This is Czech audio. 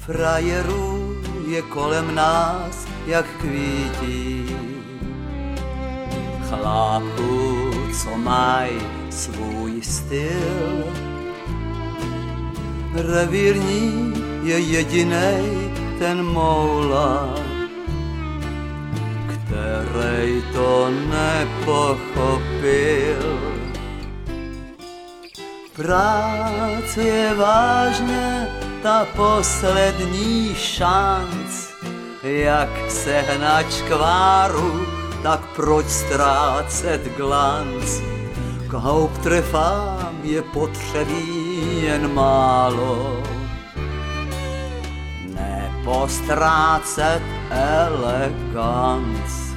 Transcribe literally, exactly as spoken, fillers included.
Frajerů je kolem nás jak kvítí, chlápů, co maj svůj styl. Revírní je jedinej ten moula, který to nepochopil. Práce je vážně ta poslední šanc, jak sehnat škváru, tak proč ztrácet glanc? K haupttreffám je potřebí jen málo, nepostrácet eleganc.